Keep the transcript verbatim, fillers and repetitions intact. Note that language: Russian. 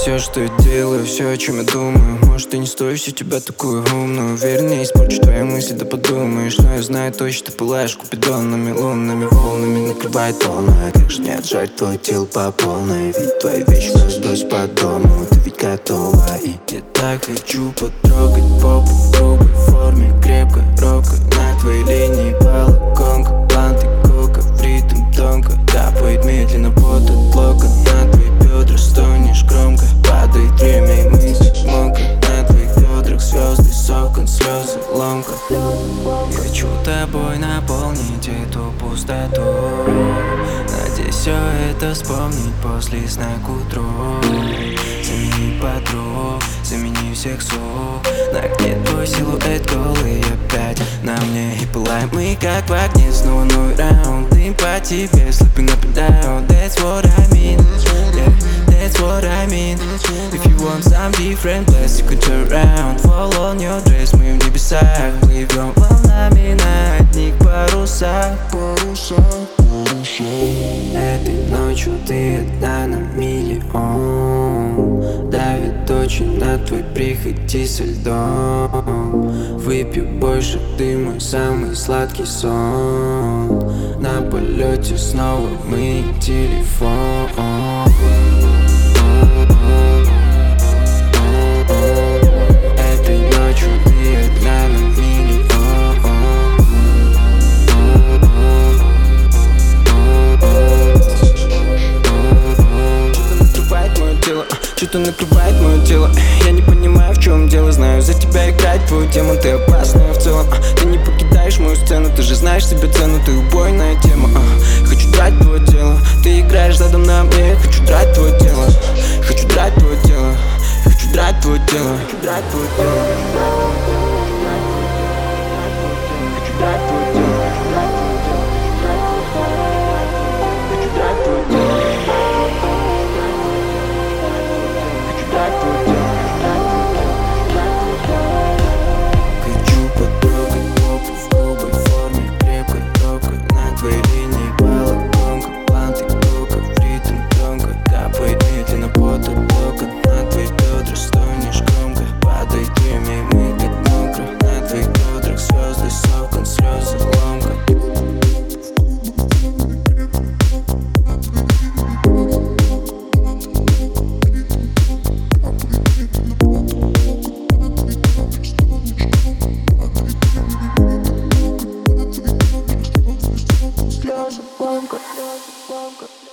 все, что я делаю, все, о чем я думаю. Может, и не стою все тебя такую умную. Уверен, я испорчу твои мысли, да подумаешь. Но я знаю точно, ты пылаешь купидонами, лунными волнами накрывает волна. Как же не отжать твое тело по полной? Ведь твои вещи разбрось по дому. Ты ведь готова, и я так хочу потрогать попу в грубой форме. Крепко, робко, на твоей линии балконка. Планты кока, в ритм тонко. Капает медленно под от локон. На твои бедра стонешь громко. Падает время и мысли мокро. На твоих бедрах звезды с окон, слезы, ломка. Хочу тобой наполнить эту пустоту. Надеюсь все это вспомнить после сна к утру. Замени подруг, замени всех слуг. На где твой силуэт голый опять на мне. И пылаем мы как в огне, снова новый раунд. Дым по тебе, slipping up and down. That's what I mean, yeah, that's what I mean. If you want some different place, you can turn around. Fall on your dress, мы в небесах. Плывем волнами на одних парусах. Этой ночью ты одна на миллион. Давит очень на твой приходи со льдом. Выпью больше, ты мой самый сладкий сон. На полете снова мы телефон. Этой ночью ты одна на миллион. Что-то накрывает мое тело. Я не понимаю, в чем дело. Знаю, за тебя играет твой демон. Ты опасная в целом. Ты не покидаешь мою сцену. Ты же знаешь себе цену. Ты убойная тема. Хочу драть твое тело. Ты играешь задом на мне. Хочу драть твое тело. Хочу драть твое тело. Хочу драть твое тело. Хочу драть твое тело. Хочу драть твое тело. Слезы, ломка, слезы, ломка.